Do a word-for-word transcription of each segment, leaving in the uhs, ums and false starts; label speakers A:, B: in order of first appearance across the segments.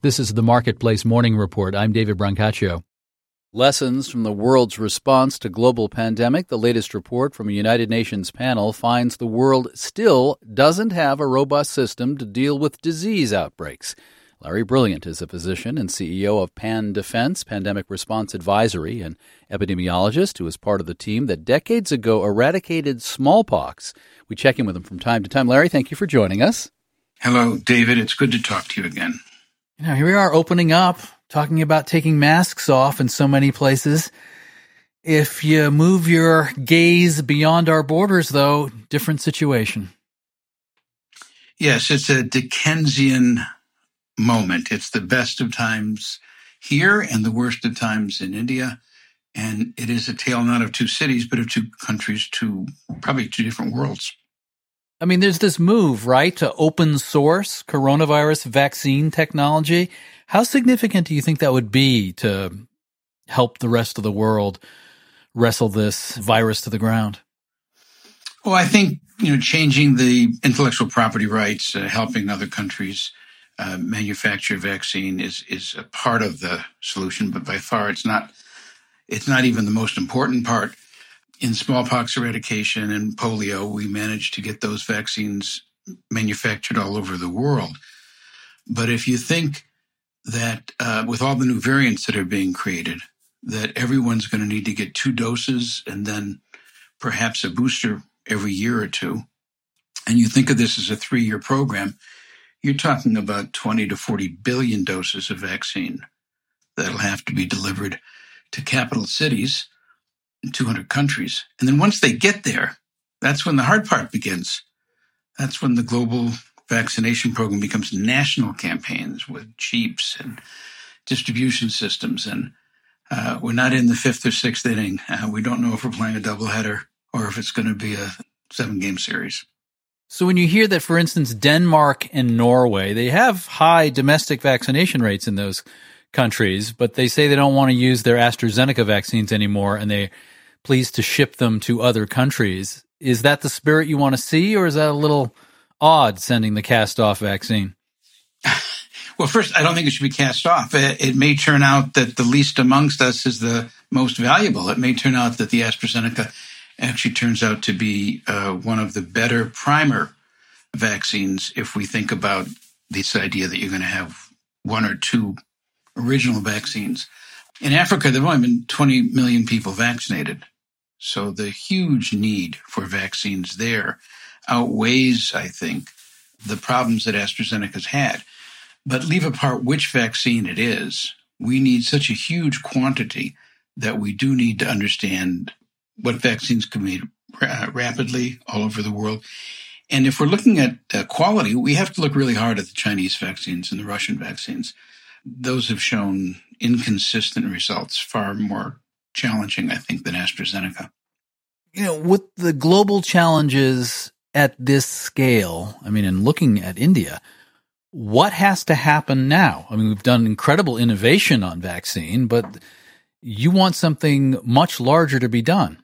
A: This is the Marketplace Morning Report. I'm David Brancaccio. Lessons from the world's response to global pandemic. The latest report from a United Nations panel finds the world still doesn't have a robust system to deal with disease outbreaks. Larry Brilliant is a physician and C E O of PanDefense, Pandemic Response Advisory, an epidemiologist who is part of the team that decades ago eradicated smallpox. We check in with him from time to time. Larry, thank you for joining us.
B: Hello, David. It's good to talk to you again.
A: You know, here we are opening up, talking about taking masks off in so many places. If you move your gaze beyond our borders, though, different situation.
B: Yes, it's a Dickensian moment. It's the best of times here and the worst of times in India. And it is a tale not of two cities, but of two countries, two, probably two different worlds.
A: I mean, there's this move, right, to open source coronavirus vaccine technology. How significant do you think that would be to help the rest of the world wrestle this virus to the ground?
B: Well, I think, you know, changing the intellectual property rights, uh, helping other countries uh, manufacture vaccine is is a part of the solution, but by far it's not it's not even the most important part. In smallpox eradication and polio, we managed to get those vaccines manufactured all over the world. But if you think that uh, with all the new variants that are being created, that everyone's going to need to get two doses and then perhaps a booster every year or two, and you think of this as a three-year program, you're talking about twenty to forty billion doses of vaccine that'll have to be delivered to capital cities in two hundred countries. And then once they get there, that's when the hard part begins. That's when the global vaccination program becomes national campaigns with jeeps and distribution systems. And uh, we're not in the fifth or sixth inning. Uh, we don't know if we're playing a doubleheader or if it's going to be a seven-game series.
A: So when you hear that, for instance, Denmark and Norway, they have high domestic vaccination rates in those countries, but they say they don't want to use their AstraZeneca vaccines anymore, and they're pleased to ship them to other countries. Is that the spirit you want to see, or is that a little odd, sending the cast-off vaccine?
B: Well, first, I don't think it should be cast off. It, it may turn out that the least amongst us is the most valuable. It may turn out that the AstraZeneca actually turns out to be uh, one of the better primer vaccines if we think about this idea that you're going to have one or two original vaccines. In Africa, there have only been twenty million people vaccinated. So the huge need for vaccines there outweighs, I think, the problems that AstraZeneca's had. But leave apart which vaccine it is, we need such a huge quantity that we do need to understand what vaccines can be made uh, rapidly all over the world. And if we're looking at uh, quality, we have to look really hard at the Chinese vaccines and the Russian vaccines. Those have shown inconsistent results, far more challenging, I think, than AstraZeneca.
A: You know, with the global challenges at this scale, I mean, and looking at India, what has to happen now? I mean, we've done incredible innovation on vaccine, but you want something much larger to be done.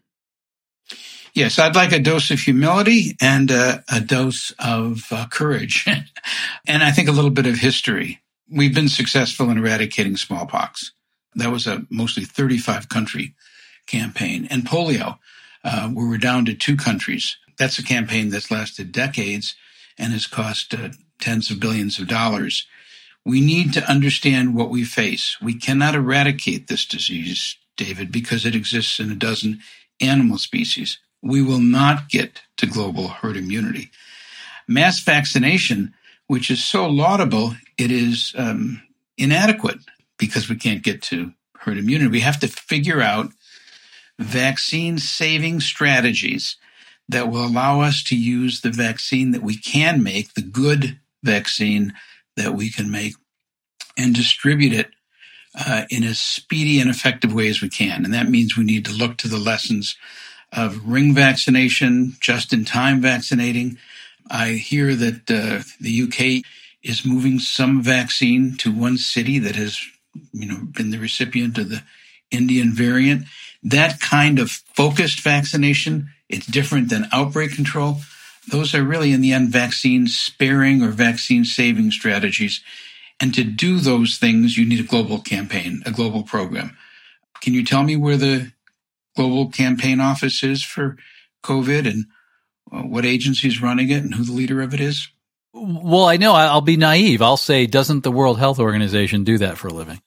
B: Yes, I'd like a dose of humility and a, a dose of uh, courage, and I think a little bit of history. We've been successful in eradicating smallpox. That was a mostly thirty-five country campaign. And polio, uh, where we're down to two countries. That's a campaign that's lasted decades and has cost uh, tens of billions of dollars. We need to understand what we face. We cannot eradicate this disease, David, because it exists in a dozen animal species. We will not get to global herd immunity. Mass vaccination, which is so laudable, it is um, inadequate because we can't get to herd immunity. We have to figure out vaccine-saving strategies that will allow us to use the vaccine that we can make, the good vaccine that we can make, and distribute it uh, in as speedy and effective way as we can. And that means we need to look to the lessons of ring vaccination, just-in-time vaccinating. I hear that uh, the U K is moving some vaccine to one city that has, you know, been the recipient of the Indian variant. That kind of focused vaccination, it's different than outbreak control. Those are really, in the end, vaccine-sparing or vaccine-saving strategies. And to do those things, you need a global campaign, a global program. Can you tell me where the global campaign office is for COVID and what agency is running it and who the leader of it is?
A: Well, I know I'll be naive. I'll say, doesn't the World Health Organization do that for a living?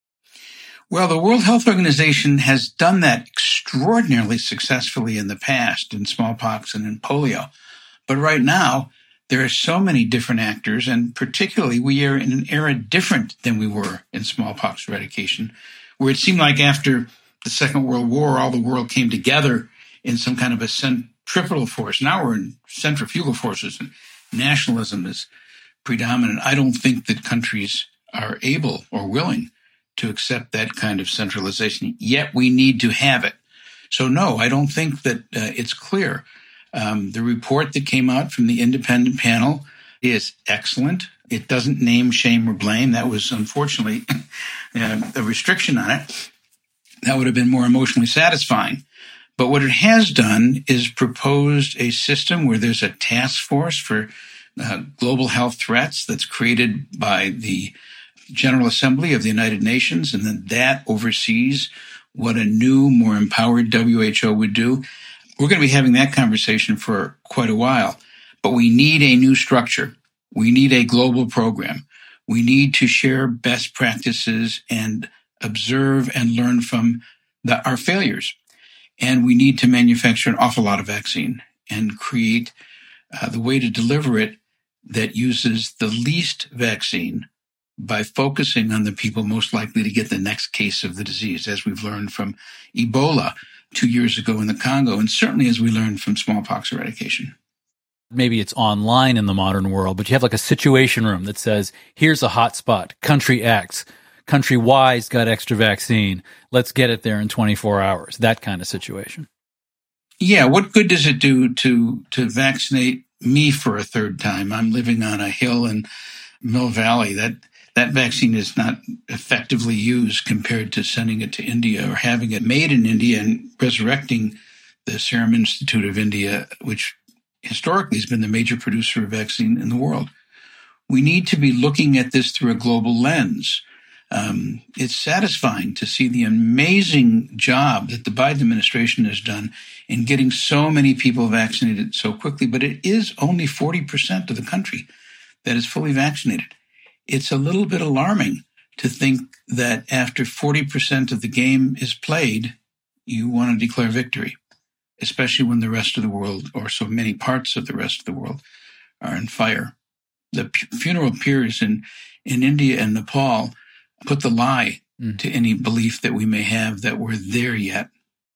B: Well, the World Health Organization has done that extraordinarily successfully in the past in smallpox and in polio. But right now, there are so many different actors, and particularly we are in an era different than we were in smallpox eradication, where it seemed like after the Second World War, all the world came together in some kind of a centripetal force. Now we're in centrifugal forces, and nationalism is predominant. I don't think that countries are able or willing to accept that kind of centralization, yet we need to have it. So no, I don't think that uh, it's clear. Um, the report that came out from the independent panel is excellent. It doesn't name, shame, or blame. That was unfortunately uh, a restriction on it. That would have been more emotionally satisfying. But what it has done is proposed a system where there's a task force for uh, global health threats that's created by the General Assembly of the United Nations, and then that oversees what a new, more empowered W H O would do. We're going to be having that conversation for quite a while, but we need a new structure. We need a global program. We need to share best practices and observe and learn from the, our failures. And we need to manufacture an awful lot of vaccine and create uh, the way to deliver it that uses the least vaccine by focusing on the people most likely to get the next case of the disease, as we've learned from Ebola two years ago in the Congo, and certainly as we learned from smallpox eradication.
A: Maybe it's online in the modern world, but you have like a situation room that says, here's a hot spot, country X, country Y's got extra vaccine, let's get it there in twenty-four hours, that kind of situation.
B: Yeah, what good does it do to to vaccinate me for a third time? I'm living on a hill in Mill Valley. That That vaccine is not effectively used compared to sending it to India or having it made in India and resurrecting the Serum Institute of India, which historically has been the major producer of vaccine in the world. We need to be looking at this through a global lens. Um, it's satisfying to see the amazing job that the Biden administration has done in getting so many people vaccinated so quickly, but it is only forty percent of the country that is fully vaccinated. It's a little bit alarming to think that after forty percent of the game is played, you want to declare victory, especially when the rest of the world, or so many parts of the rest of the world, are in fire. The p- funeral pyres in, in India and Nepal put the lie mm. to any belief that we may have that we're there yet.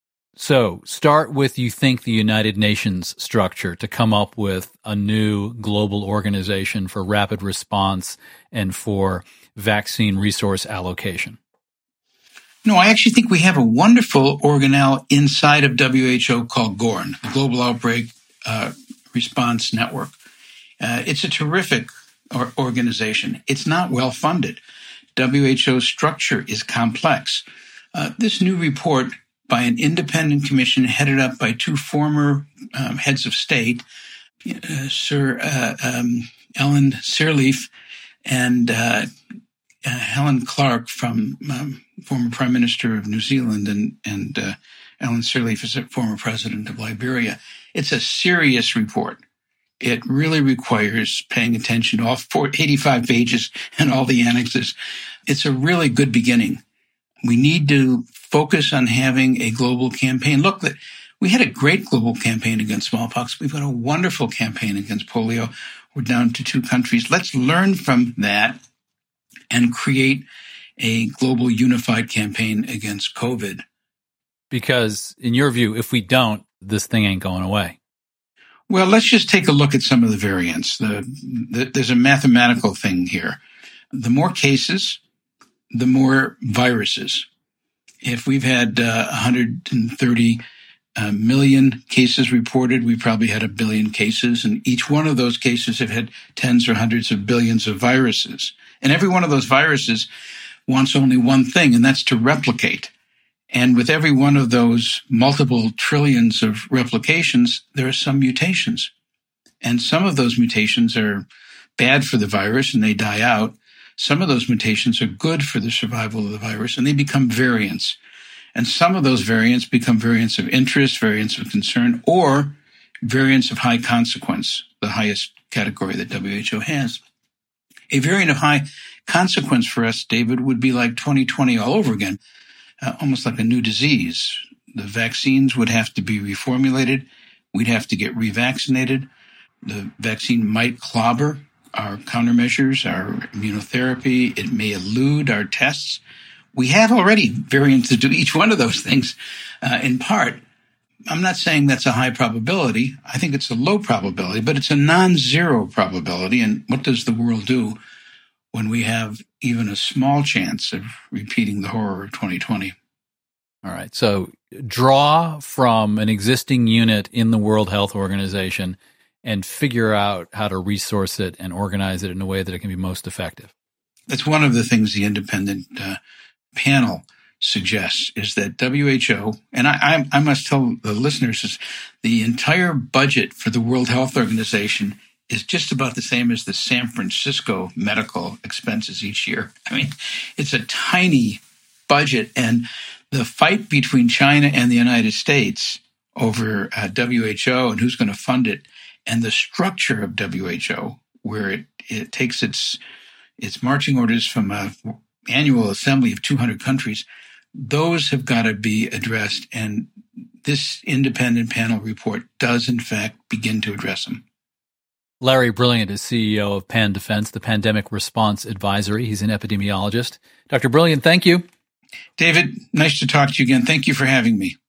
A: So start with, you think, the United Nations structure to come up with a new global organization for rapid response and for vaccine resource allocation.
B: No, I actually think we have a wonderful organelle inside of W H O called GORN, the Global Outbreak uh, Response Network. Uh, it's a terrific or- organization. It's not well funded. W H O's structure is complex. Uh, this new report by an independent commission headed up by two former um, heads of state, uh, Sir uh, um, Ellen Sirleaf and uh, uh, Helen Clark, from um, former Prime Minister of New Zealand, and, and uh, Ellen Sirleaf is a former president of Liberia. It's a serious report. It really requires paying attention to all four, eighty-five pages and all the annexes. It's a really good beginning. We need to focus on having a global campaign. Look, we had a great global campaign against smallpox. We've got a wonderful campaign against polio. We're down to two countries. Let's learn from that and create a global unified campaign against COVID.
A: Because in your view, if we don't, this thing ain't going away.
B: Well, let's just take a look at some of the variants. The, the, there's a mathematical thing here. The more cases, the more viruses. If we've had uh, one hundred thirty uh, million cases reported, we probably had a billion cases, and each one of those cases have had tens or hundreds of billions of viruses. And every one of those viruses wants only one thing, and that's to replicate. And with every one of those multiple trillions of replications, there are some mutations. And some of those mutations are bad for the virus and they die out. some of those mutations are good for the survival of the virus, and they become variants. And some of those variants become variants of interest, variants of concern, or variants of high consequence, the highest category that W H O has. A variant of high consequence for us, David, would be like twenty twenty all over again, uh, almost like a new disease. The vaccines would have to be reformulated. We'd have to get revaccinated. The vaccine might clobber our countermeasures, our immunotherapy. It may elude our tests. We have already variants that do each one of those things uh, in part. I'm not saying that's a high probability. I think it's a low probability, but it's a non-zero probability. And what does the world do when we have even a small chance of repeating the horror of twenty twenty?
A: All right. So draw from an existing unit in the World Health Organization and figure out how to resource it and organize it in a way that it can be most effective.
B: That's one of the things the independent uh, panel suggests, is that W H O, and I, I, I must tell the listeners, is the entire budget for the World Health Organization is just about the same as the San Francisco medical expenses each year. I mean, it's a tiny budget, and the fight between China and the United States over uh, W H O and who's going to fund it, and the structure of W H O, where it, it takes its its marching orders from an annual assembly of two hundred countries, those have got to be addressed. And this independent panel report does, in fact, begin to address them.
A: Larry Brilliant is C E O of PanDefense, the Pandemic Response Advisory. He's an epidemiologist. Doctor Brilliant, thank you.
B: David, nice to talk to you again. Thank you for having me.